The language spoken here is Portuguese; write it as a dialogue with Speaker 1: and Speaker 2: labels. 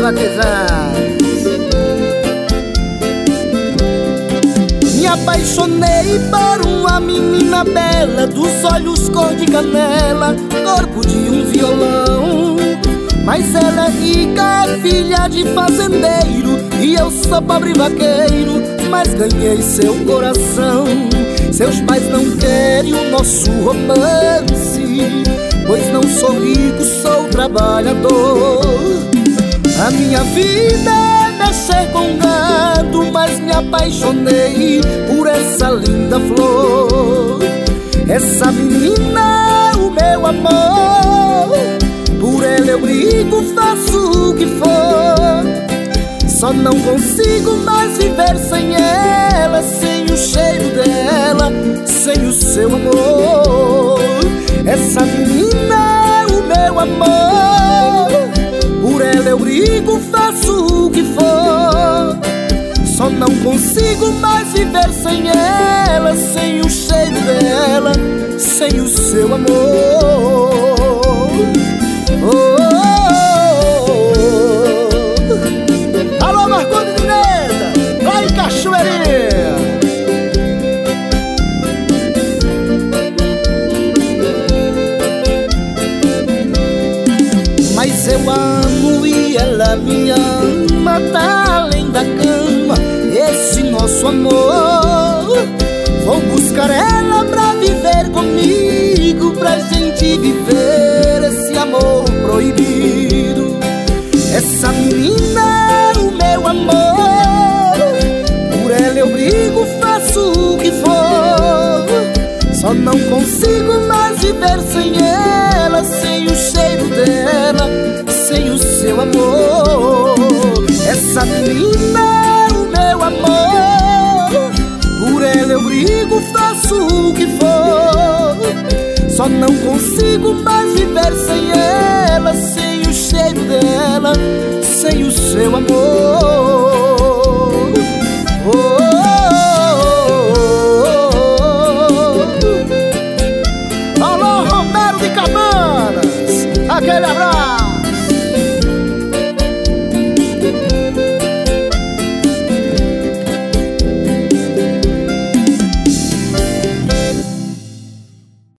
Speaker 1: vaquejadas. Me apaixonei por uma menina bela, dos olhos cor de canela, corpo de um violão. Mas ela é rica, é filha de fazendeiro, e eu sou pobre vaqueiro, mas ganhei seu coração. Seus pais não querem o nosso romance, pois não sou rico, sou trabalhador. A minha vida é mexer com gado, mas me apaixonei por essa linda flor. Essa menina é o meu amor, por ela eu brigo, faço o que for. Só não consigo mais viver sem ela, sem o cheiro dela, sem o seu amor. Essa menina é o meu amor, por ela eu brigo, faço o que for. Só não consigo mais viver sem ela, sem o cheiro dela, sem o seu amor. Oh, oh, oh. Alô, Marcondes de Meda, lá em Cachoeirinha. Mas eu amo e ela me ama, tá além da cama esse nosso amor. Vou buscar ela pra viver comigo, pra gente viver esse amor proibido. Essa menina é o meu amor, por ela eu brigo, faço o que for. Só não consigo mais viver sem ela, sem o cheiro dela, sem o seu amor. Essa menina é o meu amor, por ela eu brigo, faço o que for. Só não consigo mais viver sem ela, sem o cheiro dela, sem o seu amor. Oh, oh, oh, oh. Alô, Romero de Cabanas, aquele abraço.